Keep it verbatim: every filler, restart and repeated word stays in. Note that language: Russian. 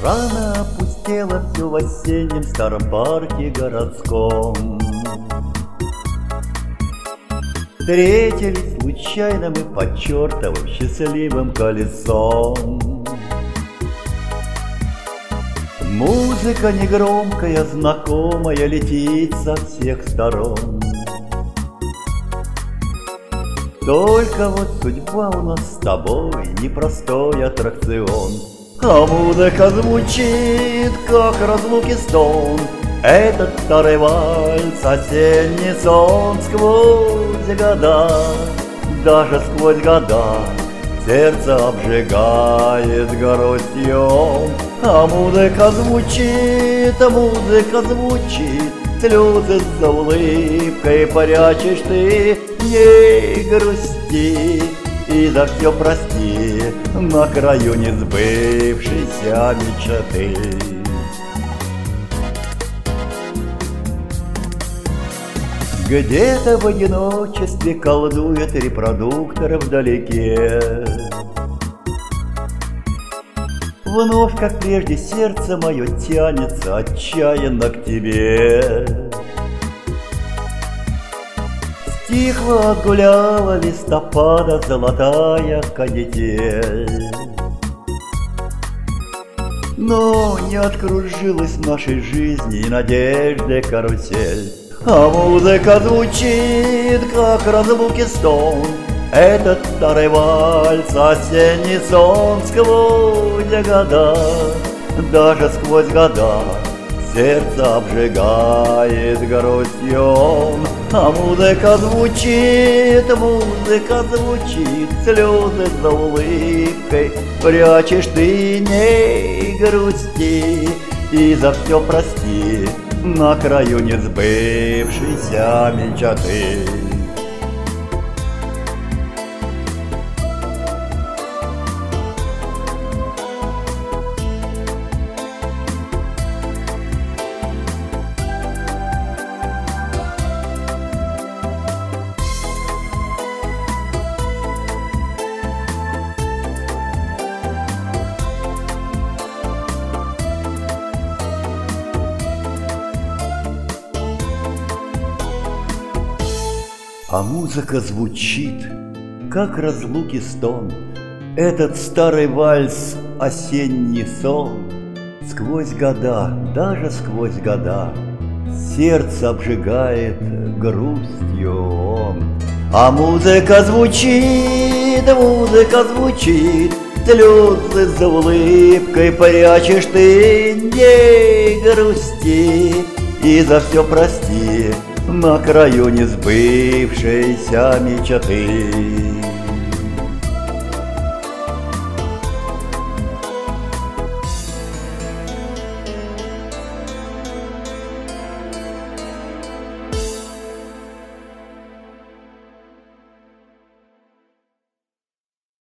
Рано опустело все в осеннем старом парке городском. Встретились случайно мы под чертовым счастливым колесом. Музыка негромкая, знакомая, летит со всех сторон. Только вот судьба у нас с тобой непростой аттракцион. А музыка звучит, как разлуки стон. Этот старый вальс, осенний сон. Сквозь года, даже сквозь года, сердце обжигает грустью. А музыка звучит, а музыка звучит, слезы за улыбкой прячешь ты. Не грусти и за все прости, на краю несбывшейся мечты. Где-то в одиночестве колдует репродуктор вдалеке. Вновь, как прежде, сердце мое тянется отчаянно к тебе. Стихла, отгуляла листопада золотая канитель. Но не откружилась в нашей жизни и надежды карусель. А музыка звучит, как разлуки стон. Этот старый вальс, осенний сон. Сквозь года, даже сквозь года, сердце обжигает грустью. А музыка звучит, музыка звучит, слезы за улыбкой прячешь ты. Не грусти и за все прости, на краю несбывшейся мечты. А музыка звучит, как разлуки стон. Этот старый вальс, осенний сон. Сквозь года, даже сквозь года, сердце обжигает грустью он. А музыка звучит, музыка звучит, слезы за улыбкой прячешь ты. Не грусти и за все прости, на краю несбывшейся мечты.